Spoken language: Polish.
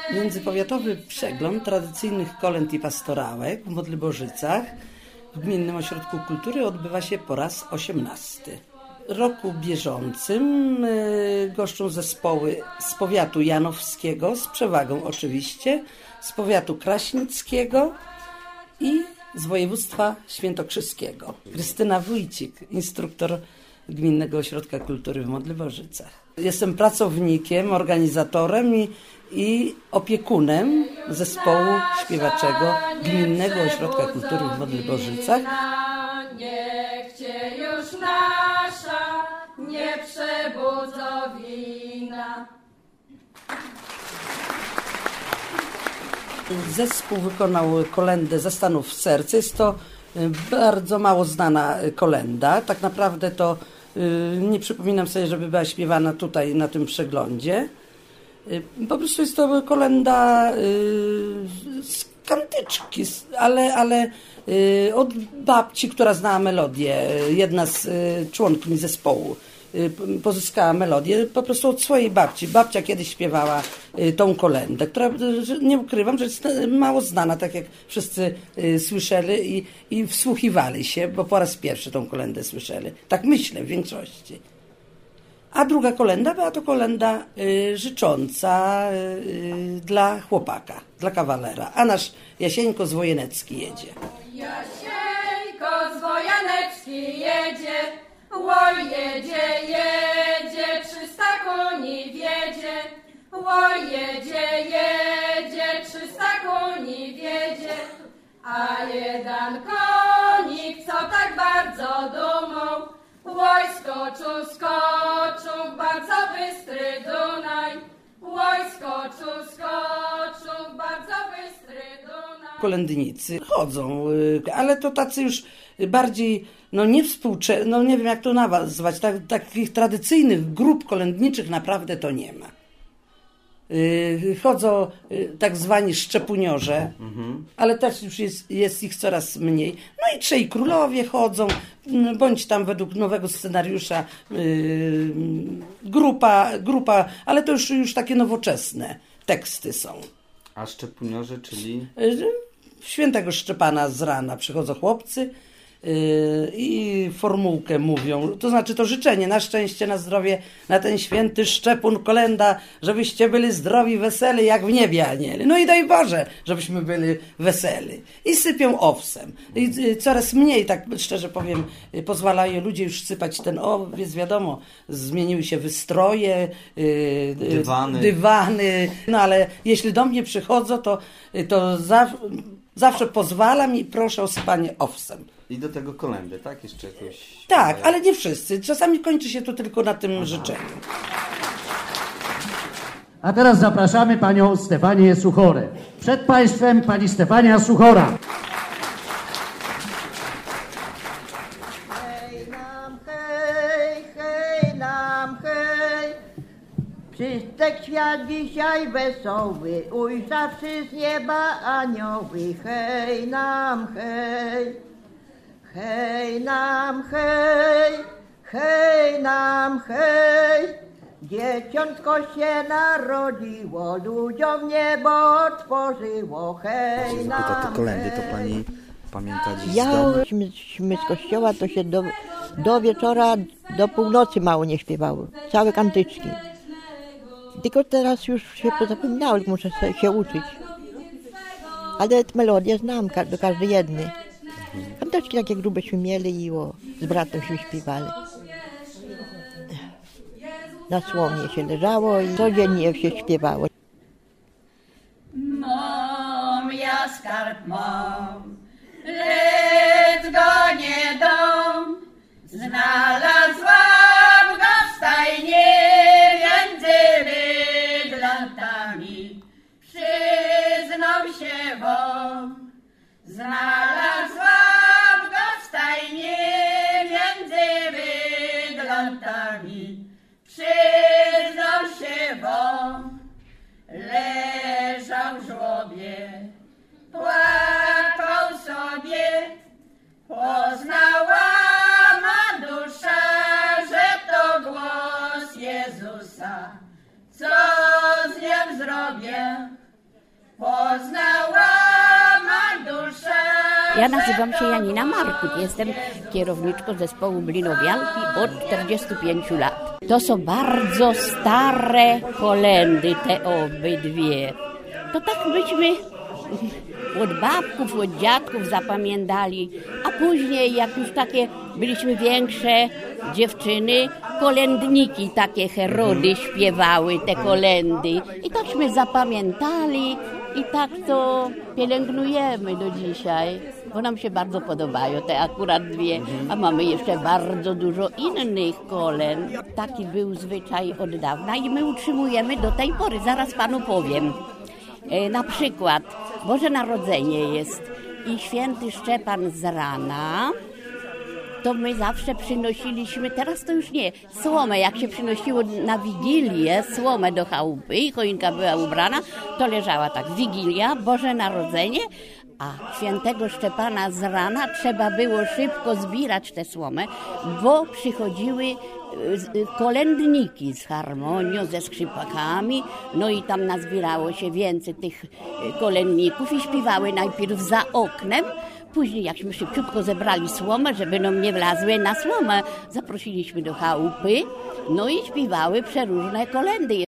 Międzypowiatowy przegląd tradycyjnych kolęd i pastorałek w Modliborzycach w Gminnym Ośrodku Kultury odbywa się po raz 18. W roku bieżącym goszczą zespoły z powiatu janowskiego, z przewagą oczywiście, z powiatu kraśnickiego i z województwa świętokrzyskiego. Krystyna Wójcik, instruktor Gminnego Ośrodka Kultury w Modliborzycach. Jestem pracownikiem, organizatorem i opiekunem zespołu śpiewaczego Gminnego Ośrodka Kultury w Modliborzycach. Niech Cię już nasza nie przebudzowina. Zespół wykonał kolędę Zastanów serce. Jest to bardzo mało znana kolenda. Tak naprawdę to nie przypominam sobie, żeby była śpiewana tutaj na tym przeglądzie. Po prostu jest to kolenda z kantyczki, ale od babci, która znała melodię. Jedna z członkiń zespołu pozyskała melodię po prostu od swojej babci. Babcia kiedyś śpiewała tą kolędę, która, nie ukrywam, że jest mało znana, tak jak wszyscy słyszeli i wsłuchiwali się, bo po raz pierwszy tą kolędę słyszeli. Tak myślę w większości. A druga kolenda była to kolenda życząca dla chłopaka, dla kawalera. A nasz Jasieńko z Wojenecki jedzie. Jasieńko z Wojenecki jedzie, oj jedzie, jedzie, 300 koni wiedzie. Oj jedzie, jedzie, 300 koni wiedzie. A jeden konik, co tak bardzo dumał, oj skoczył, skoczył, bardzo bystry Dunaj. Oj skoczył, skoczył, bardzo bystry Dunaj. Kolędnicy chodzą, ale to tacy już bardziej, nie wiem jak to nazwać, takich tradycyjnych grup kolędniczych naprawdę to nie ma. Chodzą tak zwani szczepuniorze, ale też już jest ich coraz mniej. No i trzej królowie chodzą, bądź tam według nowego scenariusza grupa, ale to już takie nowoczesne teksty są. A szczepuniorze, czyli? Świętego Szczepana z rana przychodzą chłopcy i formułkę mówią, to znaczy to życzenie na szczęście, na zdrowie, na ten święty szczepun, kolenda, żebyście byli zdrowi, weseli jak w niebie anieli. No i daj Boże, żebyśmy byli weseli. I sypią owsem. I coraz mniej, tak szczerze powiem, pozwalają ludzie już sypać ten owiec, wiadomo, zmieniły się wystroje, dywany, no ale jeśli do mnie przychodzą, to zawsze pozwalam i proszę o sypanie owsem. I do tego kolędy, tak? Jeszcze jakoś... Tak, ale nie wszyscy. Czasami kończy się to tylko na tym życzeniu. A teraz zapraszamy panią Stefanię Suchorę. Przed państwem pani Stefania Suchora. Hej nam, hej, hej nam, hej. Wszystek świat dzisiaj wesoły, ujrzawszy z nieba anioły. Hej nam, hej. Hej nam, hej, hej nam, hej, dzieciątko się narodziło, ludziom niebo otworzyło, hej nam, zapyta te kolendy, to pani pamięta dziś my z kościoła to się do wieczora, do północy mało nie śpiewało, całe kantyczki. Tylko teraz już się pozapominało, muszę się uczyć. Ale melodię znam, do każdej jednej. Kanteczki takie grubeśmy mieli i z bratem się śpiewali. Na słomie się leżało i codziennie się śpiewało. Mam, ja skarb mam, lecz go nie dam. Znalazłam go w stajnie między bydlętami. Przyznam się wam, znalazłam go w stajnie między bydlętami. Przyznam się wam, leżał w żłobie, płakał sobie, poznała ma dusza, że to głos Jezusa. Co z nim zrobię? poznała ma duszę. Ja nazywam się Janina Markut, jestem kierowniczką zespołu Blinowianki od 45 lat. To są bardzo stare kolędy, te obydwie. To tak byśmy od babków, od dziadków zapamiętali, a później jak już takie byliśmy większe dziewczyny, kolędniki, takie Herody śpiewały te kolędy i takśmy zapamiętali i tak to pielęgnujemy do dzisiaj, bo nam się bardzo podobają te akurat dwie, a mamy jeszcze bardzo dużo innych kolęd. Taki był zwyczaj od dawna i my utrzymujemy do tej pory, zaraz panu powiem. Na przykład Boże Narodzenie jest i święty Szczepan z rana, to my zawsze przynosiliśmy, teraz to już nie, słomę, jak się przynosiło na Wigilię, słomę do chałupy i choinka była ubrana, to leżała tak, Wigilia, Boże Narodzenie, a świętego Szczepana z rana trzeba było szybko zbierać tę słomę, bo przychodziły kolędniki z harmonią, ze skrzypakami, no i tam nazbierało się więcej tych kolędników i śpiewały najpierw za oknem, później jakśmy szybciutko zebrali słomę, żeby nam nie wlazły na słomę, zaprosiliśmy do chałupy, no i śpiewały przeróżne kolędy.